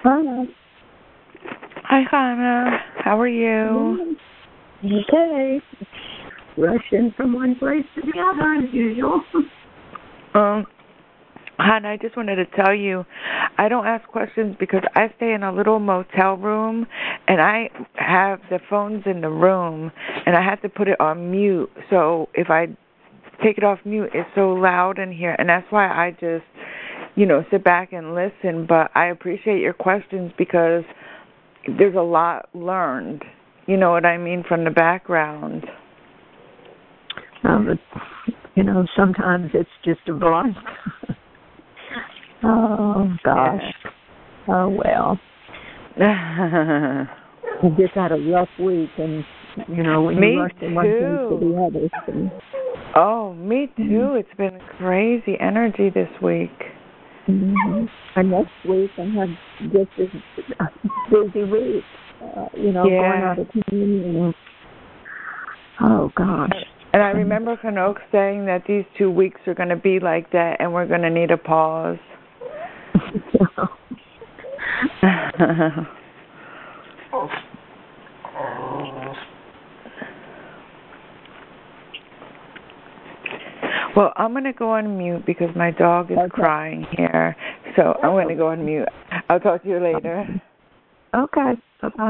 Hi. Hi, Hannah. How are you? Okay. Rushing from one place to the other as usual. Hannah, I just wanted to tell you, I don't ask questions because I stay in a little motel room, and I have the phones in the room, and I have to put it on mute. So if I take it off mute, it's so loud in here, and that's why I just, sit back and listen. But I appreciate your questions because there's a lot learned, you know what I mean, from the background. Sometimes it's just a blank. Oh, gosh. Yeah. Oh, well. I just had a rough week, and, when you rush from one thing to the other. And, oh, me too. It's been crazy energy this week. Mm-hmm. And next week I have just a busy week, going out of communion. Oh, gosh. And I remember Hanoch saying that these 2 weeks are going to be like that and we're going to need a pause. Well, I'm going to go on mute because my dog is crying here. So I'm going to go on mute. I'll talk to you later. Okay. Bye-bye.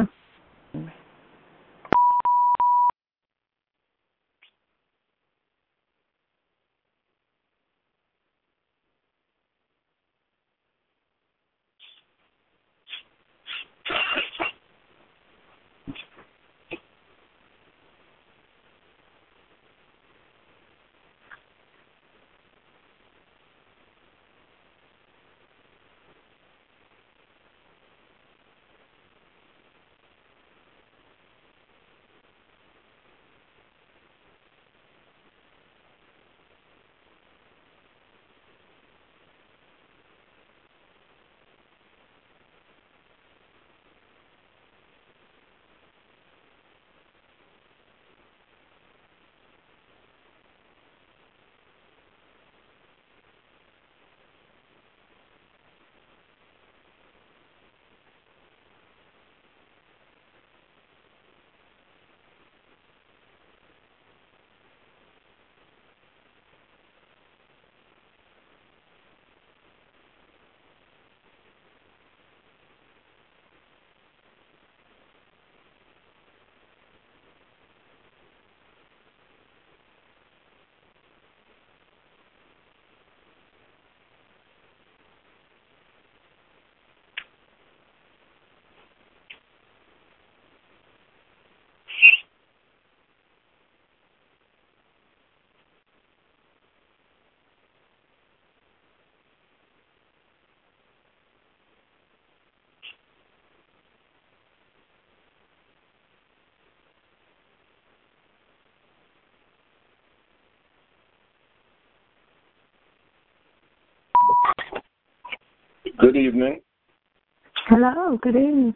Good evening. Hello, good evening.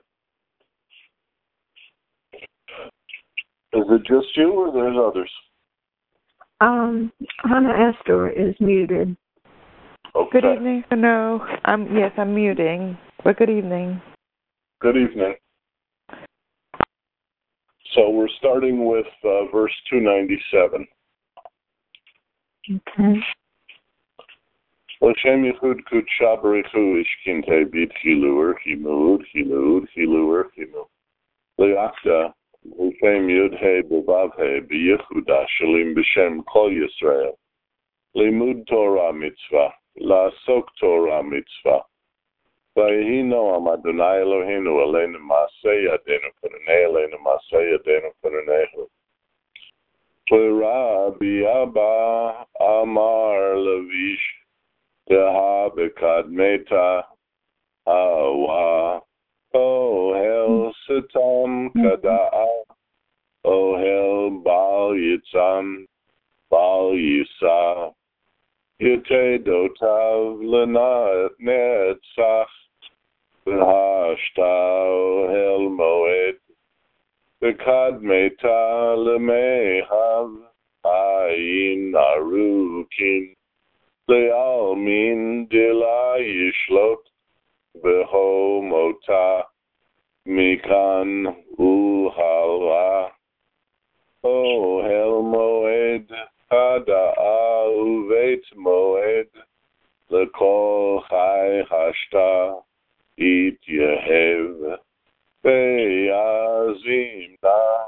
Is it just you or there's others? Hannah Esther is muted. Okay. Good evening. No, I'm muting. But good evening. Good evening. So we're starting with verse 297. Okay. L'shem yichud kudsha b'richu ishkinte bid chilur chimud chilud chilur chimud liachta l'shem yud he b'vav he b'yichuda shalim b'shem kol Yisrael limud Torah mitzvah la'asok Torah mitzvah v'yehi noam Adonai Eloheinu aleinu ma'aseh yadenu kunanei aleinu ma'aseh yadenu kunanehu Rabbi Abba Amar Levish Deha Bekadmeta Hawa Ohel Sitam Kada'a Ohel Bal Yitzam Bal Yisa Yite Dotav Lena Netzach V'hashta Ohel Moed Bekadmeta Lemehav Ayin Arukin Le'almin de la yishlot Behomota Mikan Uhala Ohel Moed Hada'a Uvet Moed Lekol Chai Hashta It Yehev Be'azim Na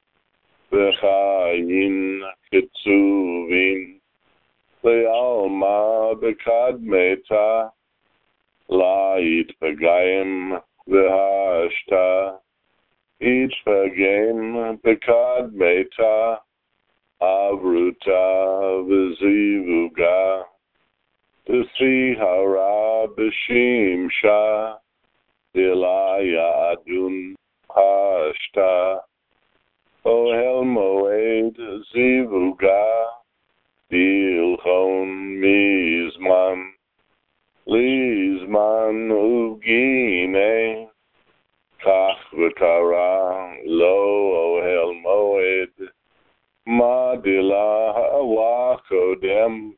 B'chayim Ketzuvim Le'alma B'kadmeta La'it P'gayim V'hashta It P'gayim B'kadmeta Avruta V'zivuga T'sihara B'shimsha Dilaya Adun Hashta Ohel Moed Zivuga Dilchon Mizman Lizman Ugine Kach V'kara Lo Ohel Moed Madila Hawakodem.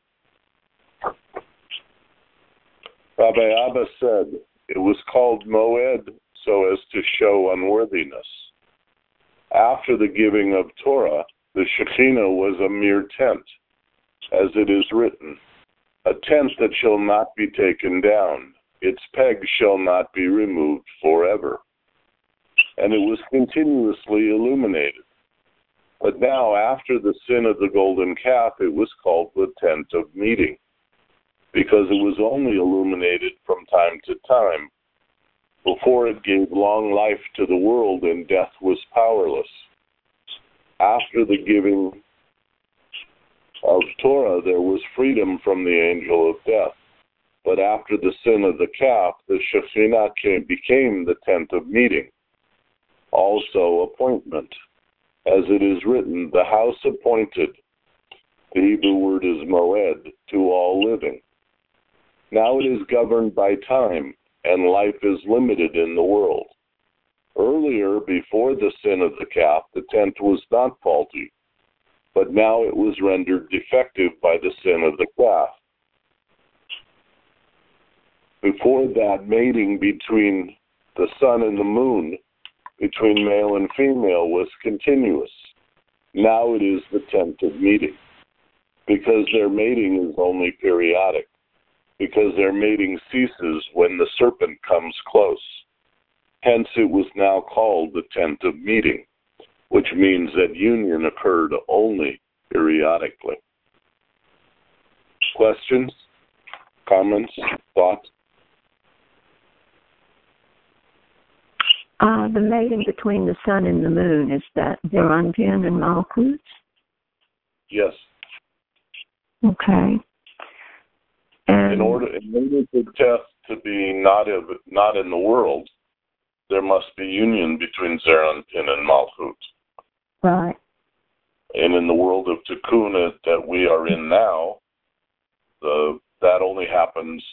Rabbi Abba said it was called Moed so as to show unworthiness. After the giving of Torah, the Shekhinah was a mere tent, as it is written, a tent that shall not be taken down, its pegs shall not be removed forever. And it was continuously illuminated. But now, after the sin of the golden calf, it was called the tent of meeting, because it was only illuminated from time to time. Before it gave long life to the world and death was powerless. After the giving of Torah, there was freedom from the angel of death. But after the sin of the calf, the Shekhinah became the tent of meeting, also appointment. As it is written, the house appointed, the Hebrew word is moed, to all living. Now it is governed by time, and life is limited in the world. Earlier, before the sin of the calf, the tent was not faulty, but now it was rendered defective by the sin of the calf. Before that, mating between the sun and the moon, between male and female, was continuous. Now it is the tent of meeting, because their mating is only periodic, because their mating ceases when the serpent comes close. Hence it was now called the tent of meeting, which means that union occurred only periodically. Questions? Comments? Thoughts? The mating between the sun and the moon, is that Zeranpin and Malchut? Yes. Okay. And in order for death to be not in the world, there must be union between Zeranpin and Malchut. Right. And in the world of Tikkun that we are in now, that only happens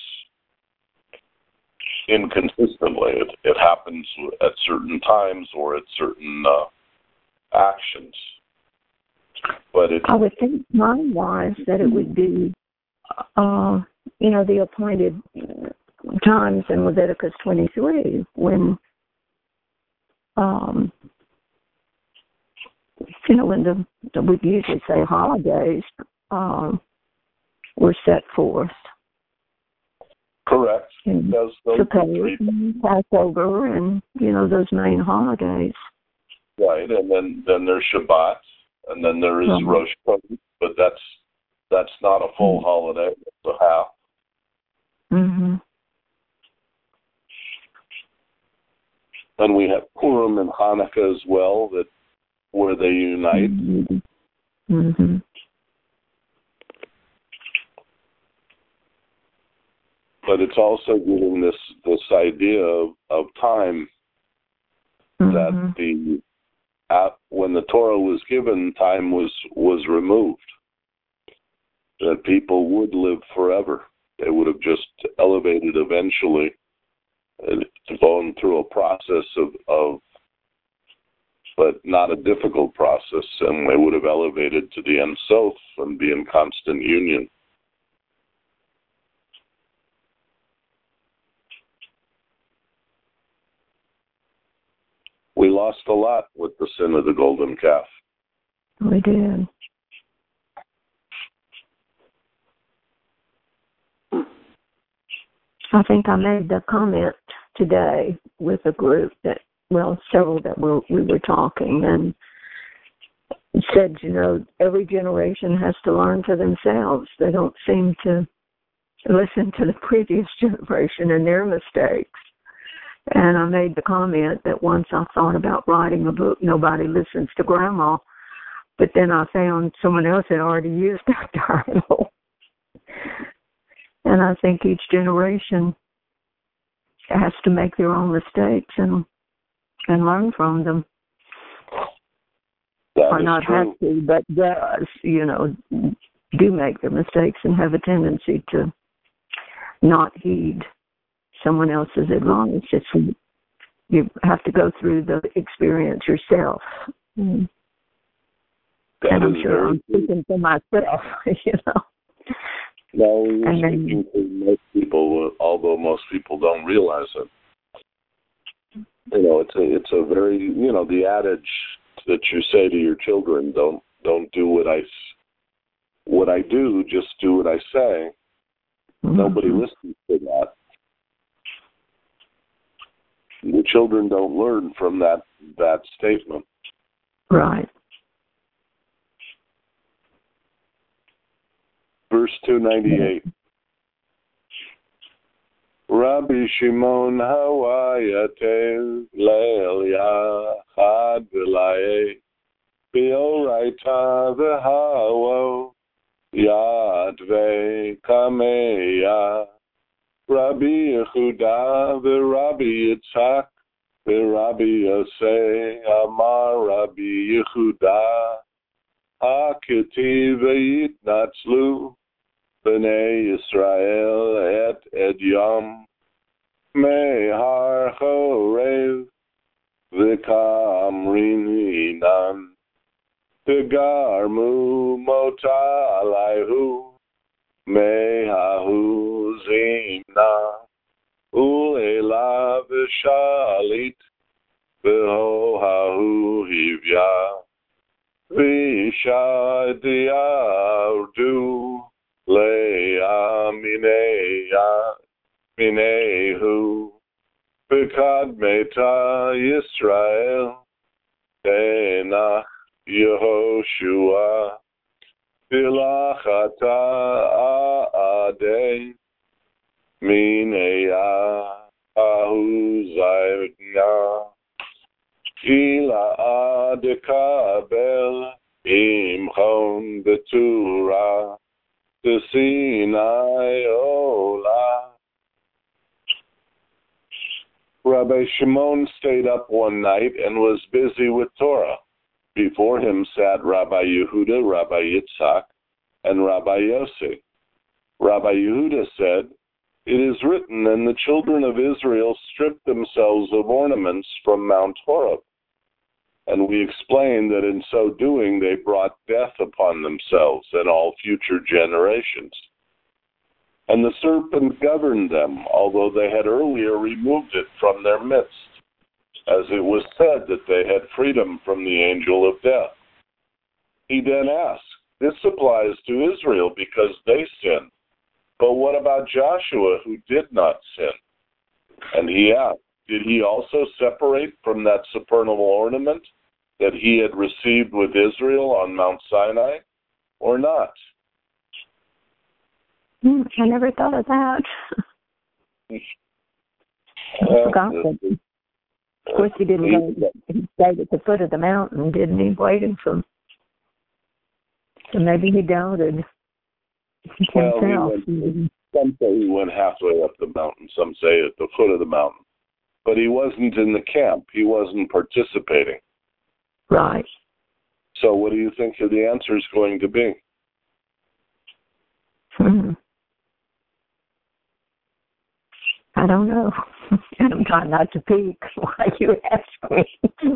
inconsistently. It happens at certain times or at certain actions. But I would think time-wise that it would be, the appointed times in Leviticus 23 when, when we usually say holidays were set forth. Correct. Sukkot, Passover, and those main holidays. Right, and then there's Shabbat, and then there is Rosh Hashanah, but that's not a full holiday; it's a half. Mm-hmm. And we have Purim and Hanukkah as well, where they unite. Mm-hmm. Mm-hmm. But it's also giving this idea of time, that when the Torah was given, time was removed. That people would live forever. They would have just elevated eventually, going through a process of but not a difficult process, and they would have elevated to the Ein Sof and be in constant union. lost a lot with the sin of the golden calf. We did. I think I made the comment today with a group that, well, several that we were talking, and said, every generation has to learn for themselves. They don't seem to listen to the previous generation and their mistakes. And I made the comment that once I thought about writing a book, Nobody Listens to Grandma, but then I found someone else had already used that title. And I think each generation has to make their own mistakes and learn from them. Or not have to, but does, do make their mistakes and have a tendency to not heed someone else's advice. You have to go through the experience yourself. And I'm sure I'm speaking for myself, No, you're speaking to most people, although most people don't realize it. It's a very, the adage that you say to your children, don't do what I do, just do what I say. Mm-hmm. Nobody listens to that. The children don't learn from that statement. Right. Verse 298. Rabbi Shimon Hawayatel Leil Yachad V'Laye B'Oraita V'Hawo Yad V'Kameya Rabbi Yehuda V'Rabbi Yitzhak V'Rabbi Yosei Amar Rabbi Yehuda HaKetiv V'Yitnatzlu B'nei Yisrael et Edyam Mehar Chorev V'Kamrin Inan V'Garmu Mota Alayhu Mehahu Zimna U'ela V'Shalit V'Hohahu Hivya V'Isha Diardu Leia Minehu B'Kad Meta Yisrael Tenach Yehoshua V'Lachata A'adei Mineya Ahu Zaydna Ila Adekabel Imchon Betura the Sinai Ola. Rabbi Shimon stayed up one night and was busy with Torah. Before him sat Rabbi Yehuda, Rabbi Yitzhak, and Rabbi Yossi. Rabbi Yehuda said, "It is written, and the children of Israel stripped themselves of ornaments from Mount Horeb." And we explained that in so doing they brought death upon themselves and all future generations. And the serpent governed them, although they had earlier removed it from their midst, as it was said that they had freedom from the angel of death. He then asked, "This applies to Israel because they sinned. But what about Joshua, who did not sin?" And he asked, "Did he also separate from that supernal ornament that he had received with Israel on Mount Sinai, or not?" I never thought of that. I forgot that. Of course, he didn't go. He stayed at the foot of the mountain, didn't he? Waiting for. So maybe he doubted himself. Some say he went halfway up the mountain. Some say at the foot of the mountain. But he wasn't in the camp. He wasn't participating. Right. So what do you think the answer is going to be? I don't know. I'm trying not to peek while you ask me.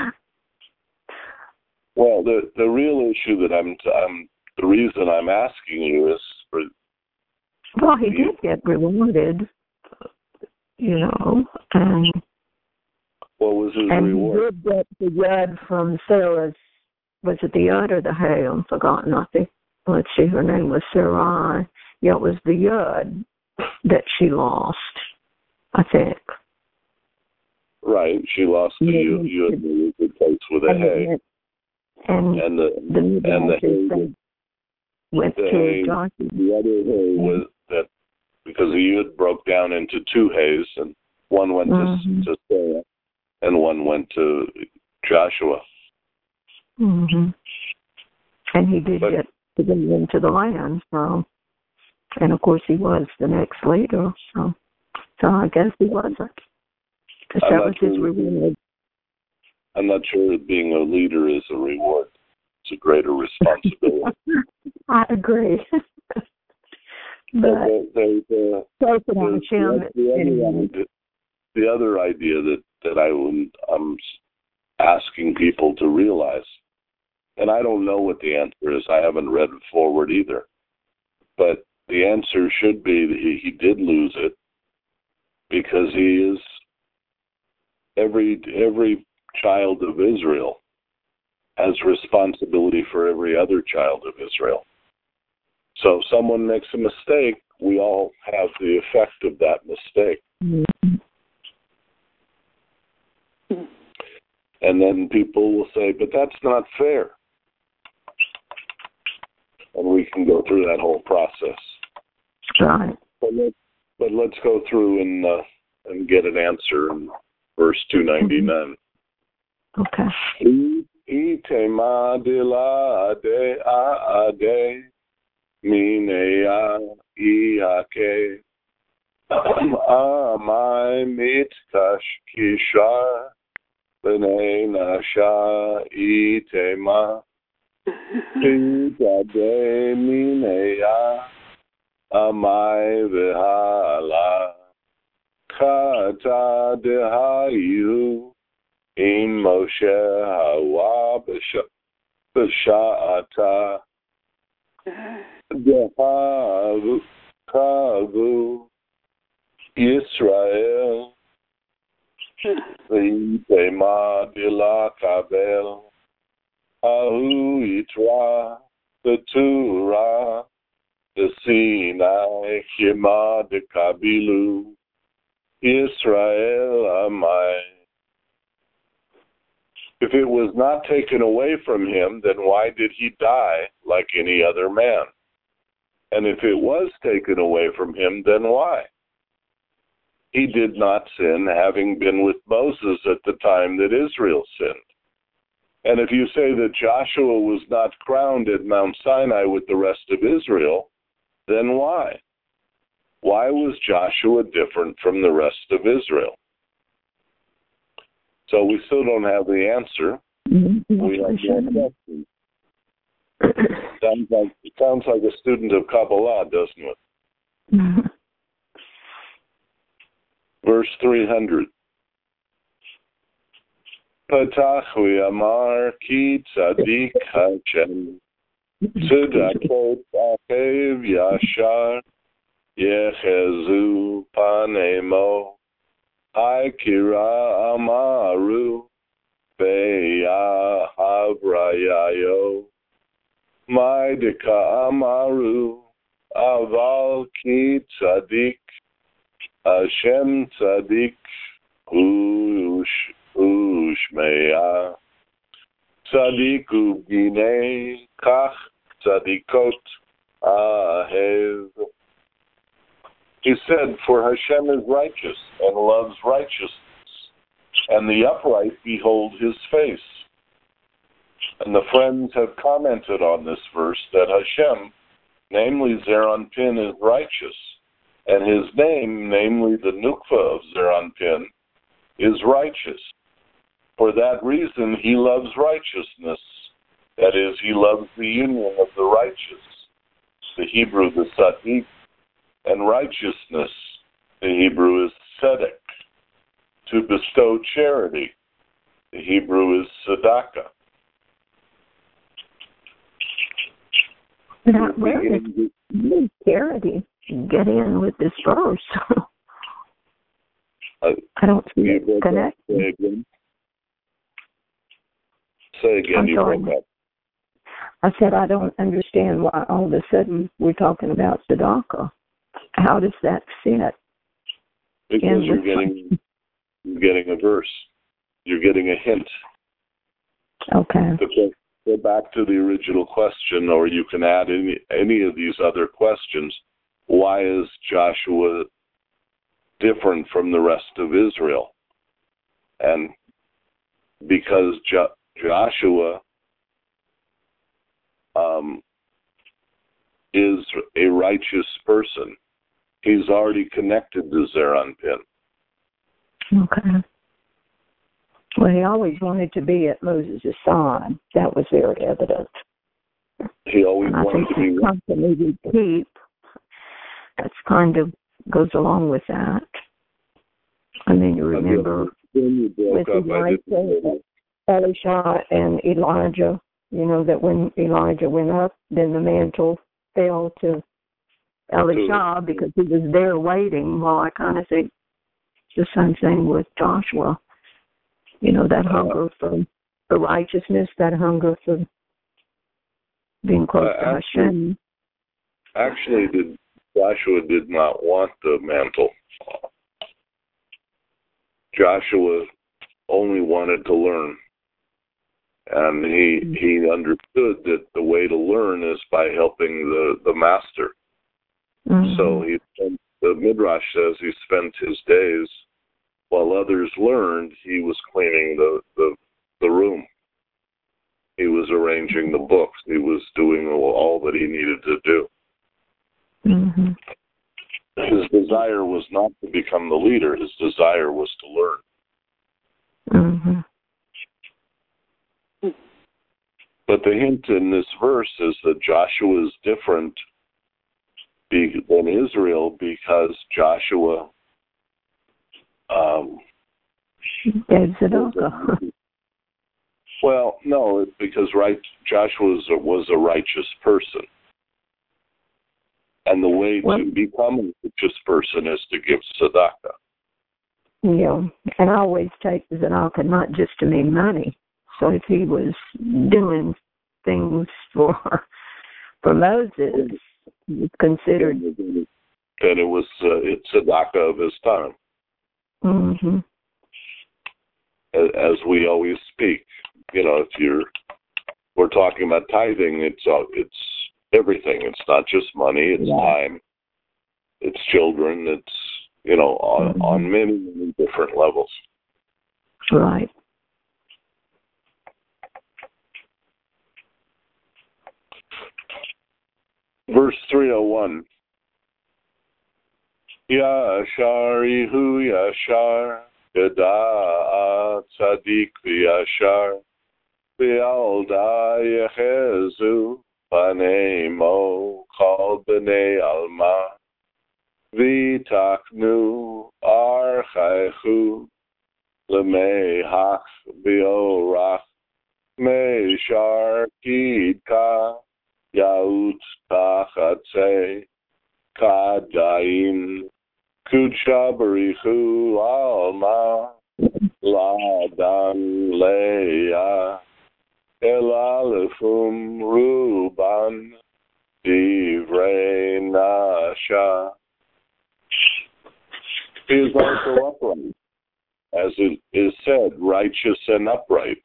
Well, the real issue that the reason I'm asking you is for. Well, he did get rewarded, and What was his reward? And he did get the yod from Sarah's, was it the yod or the hay? I'm forgotten. I think, let's see, her name was Sarai. Yeah, it was the yod that she lost, I think. Right, she lost the yod in the place with the hay. And the hay went to Joshua. The other hay was that, because the yod broke down into two hays, and one went to Sarah, and one went to Joshua. Mm-hmm. And he did get to go into the land, so, and of course he was the next leader, so I guess he wasn't. Because that was his reward. I'm not sure that being a leader is a reward. It's a greater responsibility. I agree. But the other idea that I'm asking people to realize, and I don't know what the answer is. I haven't read it forward either. But the answer should be that he did lose it, because he is every child of Israel has responsibility for every other child of Israel. So if someone makes a mistake, we all have the effect of that mistake. Mm-hmm. And then people will say, but that's not fair. And we can go through that whole process. Right. But let's go through and get an answer in verse 299. Okay. Itema de la de a de minea iake amai mitkash kishar b'nei nasha itema ita de minea amai v'hala kata de hayu in Moshe Hawa B'Sha'ata Dehavu Kavu Yisrael V'Yitema Bila Kabel Ahu Yitra B'Tura B'Sinai Kima Dekabilu Yisrael Amai. If it was not taken away from him, then why did he die like any other man? And if it was taken away from him, then why? He did not sin, having been with Moses at the time that Israel sinned. And if you say that Joshua was not crowned at Mount Sinai with the rest of Israel, then why? Why was Joshua different from the rest of Israel? So we still don't have the answer. Mm-hmm. We have no question. Sounds like a student of Kabbalah, doesn't it? Mm-hmm. Verse 300. Patach Amar ki tzadik Hashem tzedakot achev yashar yechezu panemo Kira Amaru Beya Havrayayo Maidika Amaru Aval Ki Tzadik Hashem Tzadik Ushmeya Tzadiku B'nei Kach Tzadikot Ahev. He said, for Hashem is righteous and loves righteousness, and the upright behold his face. And the friends have commented on this verse that Hashem, namely Zeranpin, is righteous, and his name, namely the Nukva of Zeranpin, is righteous. For that reason, he loves righteousness. That is, he loves the union of the righteous. The Hebrew, the Tzaddik, and righteousness, the Hebrew is tzedek, to bestow charity. The Hebrew is tzedakah. Now, where did charity get in with this verse? I don't see it connected. Say again, you broke up. I said I don't understand why all of a sudden we're talking about tzedakah. How does that fit? Because you're getting a verse. You're getting a hint. Okay. Go back to the original question, or you can add any of these other questions. Why is Joshua different from the rest of Israel? And because Joshua is a righteous person. He's already connected to Zeranpin. Okay. Well, he always wanted to be at Moses' side. That was very evident. He always wanted to be. The company we keep, that's kind of goes along with that. I mean, you remember with Elisha and Elijah, you know, that when Elijah went up, then the mantle fell to Elisha because he was there waiting. Well, I kind of think the same thing with Joshua. You know, that hunger for the righteousness, that hunger for being close to Hashem. Actually, Joshua did not want the mantle. Joshua only wanted to learn. And he understood that the way to learn is by helping the master. Mm-hmm. So the Midrash says he spent his days, while others learned, he was cleaning the room. He was arranging the books. He was doing all that he needed to do. Mm-hmm. His desire was not to become the leader. His desire was to learn. Mm-hmm. But the hint in this verse is that Joshua is different than Israel because Joshua well, no, because Joshua was a righteous person. And the way to become a righteous person is to give tzedakah. Yeah, and I always take tzedakah not just to mean money. So if he was doing things for Moses, it's considered. Then it's tzedakah of his time. Mm-hmm. As we always speak, you know, we're talking about tithing, it's everything. It's not just money, it's time, it's children, it's, you know, on many, many different levels. Right. Verse 301. Yashar Ihu Yashar Yada Tzadik V'Yashar V'Alda Yechezu B'nei Mo Kol B'nei Alma V'Taknu Archaichu L'Mehach V'Orach Meishar Kidka Yaut Tachatze Kadain Kudsha Barichu Alma Ladan Leah Elalefum Ruban Divrei Nasha. He is also upright, as it is said, righteous and upright.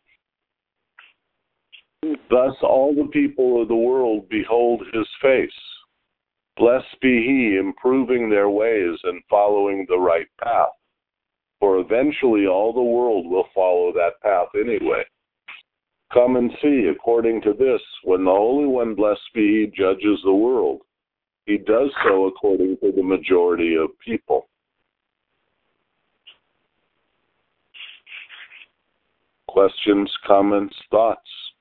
Thus all the people of the world behold his face. Blessed be he, improving their ways and following the right path. For eventually all the world will follow that path anyway. Come and see, according to this, when the Holy One, blessed be he, judges the world, he does so according to the majority of people. Questions, comments, thoughts?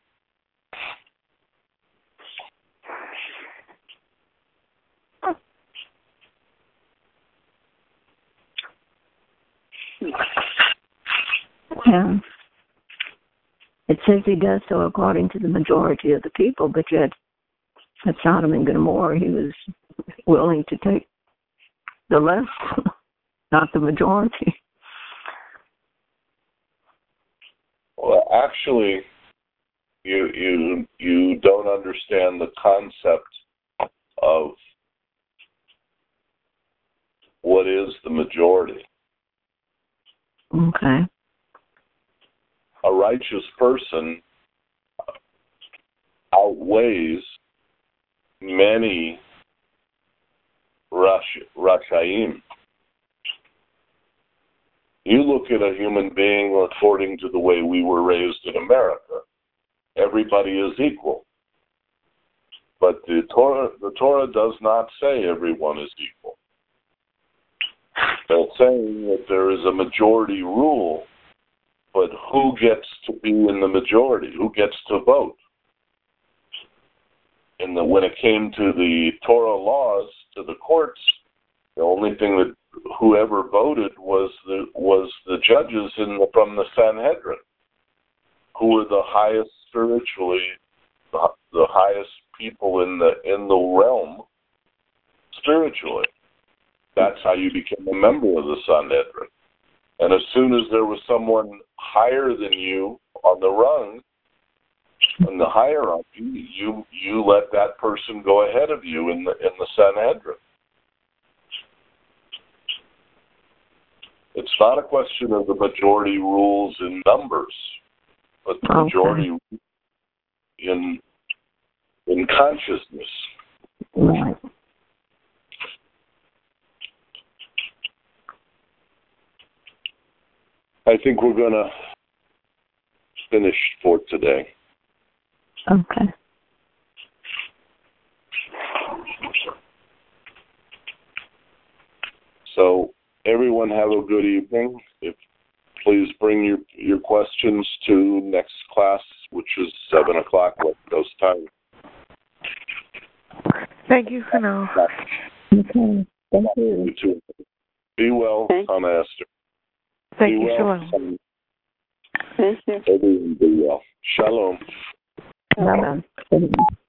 Yeah. It says he does so according to the majority of the people, but yet at Sodom and Gomorrah he was willing to take the less, not the majority. Well, actually, You don't understand the concept of what is the majority. Okay. A righteous person outweighs many Rashaim. You look at a human being according to the way we were raised in America. Everybody is equal. But the Torah does not say everyone is equal. They're saying that there is a majority rule, but who gets to be in the majority? Who gets to vote? And when it came to the Torah laws, to the courts, the only thing that whoever voted was the judges from the Sanhedrin, who were the highest spiritually, the highest people in the realm spiritually. That's how you became a member of the Sanhedrin. And as soon as there was someone higher than you on the rung, in the hierarchy, you let that person go ahead of you in the Sanhedrin. It's not a question of the majority rules in numbers, but the majority in consciousness. Right. I think we're going to finish for today. Okay. So everyone have a good evening. Please bring your questions to next class, which is 7 o'clock West Coast time. Thank you for now. Okay. Thank you. You too. Be well, Hannah Esther. Thank you, Shalom. Everyone be well. Shalom. Shalom.